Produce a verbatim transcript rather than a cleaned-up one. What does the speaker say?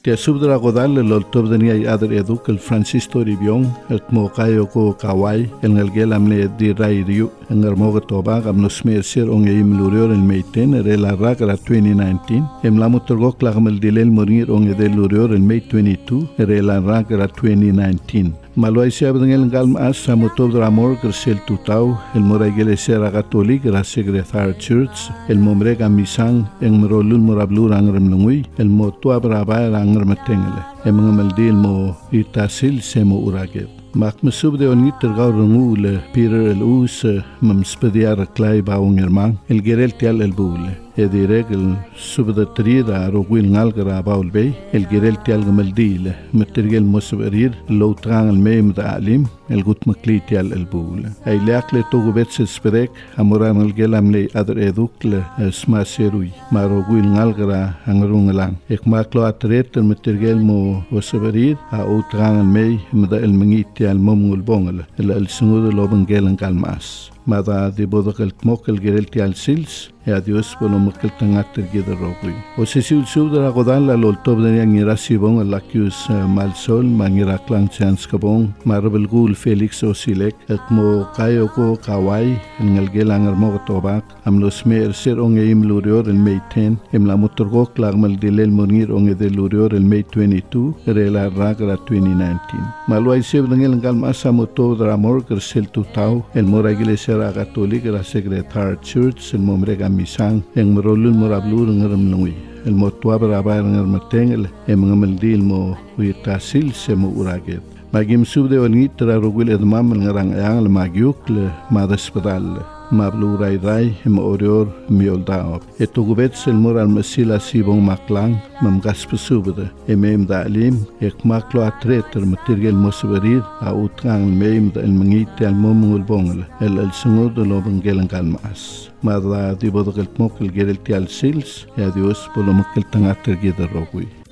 Tia subdra godal el oltob denia adre eduk el Francisco Ribion el mokayo ko kawai el ngalgel amle di rairiu en el moga toba gam no smer sir on eim lurior el meiten el la ragra twenty nineteen em la motorgok la gam el dilel morir on el lurior el May twenty-two el la ragra twenty nineteen Maloi se abdengel galm as samotob dramor grsel tutau el moragel sera catholic la secretary church el momrega misang en merolun morablur angrem lungui el motu abraba angr matengele em ngamel dil mo itasil semo urage mak mesub de onit tergau rungule pirer el us mam spediar clay ba ungerman el gerel tial el bule e diregel subda trida rogwil ngalgra baul bay el gerel tial gamel dile metergel mosberir lo trang el meim da alim el gut makli tial el bule ay leakle togo bets spedek amoran el gelam le adr edukle sma serui marogwil ngalgra angrungalang ek maklo atret metergel mo mosberir a o trang el mei mda el mengit al momul bongel el el sungudo loben gelen kalmas mada de bodokal tmokel gerel tial sils e adios bono mokel tangater geder rogui o se sul sudra godan la loltob de ngira sibon la kius mal sol mangira klang chance kabong marbel gul felix osilek etmo kayo ko kawai ngel gelang mo tobak amlo smer ser on eim lurior el May ten em la motorgo klagmal dilel monir on de lurior el May twenty-two re la ragra twenty nineteen malwai seb ngel gal masamo to dramor kersel tutau el moragile sera catholic la secretary church el momrega misang en merolun morablur ngerem lungui el motua beraba ngerem matengel em ngamel dil mo witasil semo uraget magim subde onit tra rogul edmam ngarang yang le magyuk le madespedal mablu rai rai em orior mioldaop etugubet el moral masila sibong maklang mam gaspesubde emem dalim ek maklo atreter material mosberir a utrang mem el mangit al momul bongel el el sungud lo bengelen kalmas madra di bodogel mokel gerel tial sils e adios polo mokel tangater geder rogui